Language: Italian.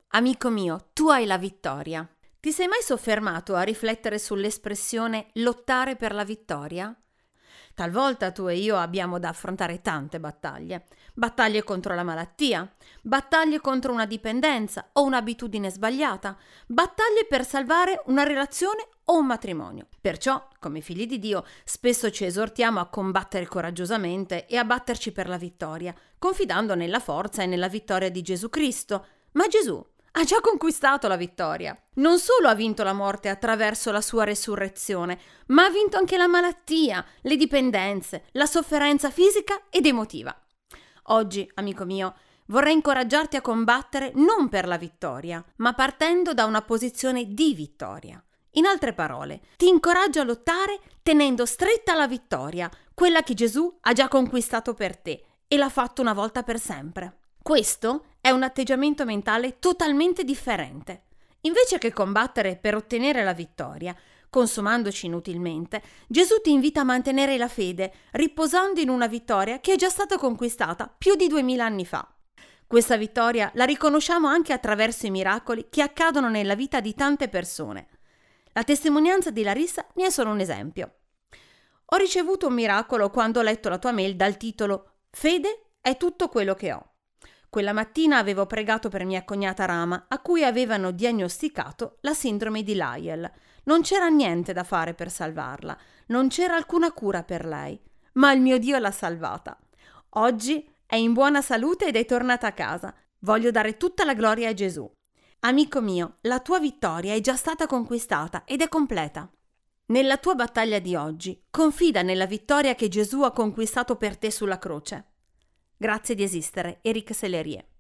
Amico mio, tu hai la vittoria. Ti sei mai soffermato a riflettere sull'espressione lottare per la vittoria? Talvolta tu e io abbiamo da affrontare tante battaglie. Battaglie contro la malattia, battaglie contro una dipendenza o un'abitudine sbagliata, battaglie per salvare una relazione o un matrimonio. Perciò, come figli di Dio, spesso ci esortiamo a combattere coraggiosamente e a batterci per la vittoria, confidando nella forza e nella vittoria di Gesù Cristo. Ma Gesù ha già conquistato la vittoria. Non solo ha vinto la morte attraverso la sua resurrezione, ma ha vinto anche la malattia, le dipendenze, la sofferenza fisica ed emotiva. Oggi, amico mio, vorrei incoraggiarti a combattere non per la vittoria, ma partendo da una posizione di vittoria. In altre parole, ti incoraggio a lottare tenendo stretta la vittoria, quella che Gesù ha già conquistato per te e l'ha fatto una volta per sempre. Questo è un atteggiamento mentale totalmente differente. Invece che combattere per ottenere la vittoria, consumandoci inutilmente, Gesù ti invita a mantenere la fede, riposando in una vittoria che è già stata conquistata più di 2000 anni fa. Questa vittoria la riconosciamo anche attraverso i miracoli che accadono nella vita di tante persone. La testimonianza di Larissa ne è solo un esempio. Ho ricevuto un miracolo quando ho letto la tua mail dal titolo «Fede è tutto quello che ho». Quella mattina avevo pregato per mia cognata Rama, a cui avevano diagnosticato la sindrome di Lyell. Non c'era niente da fare per salvarla, non c'era alcuna cura per lei, ma il mio Dio l'ha salvata. Oggi è in buona salute ed è tornata a casa. Voglio dare tutta la gloria a Gesù. Amico mio, la tua vittoria è già stata conquistata ed è completa. Nella tua battaglia di oggi, confida nella vittoria che Gesù ha conquistato per te sulla croce. Grazie di esistere, Eric Sellerie.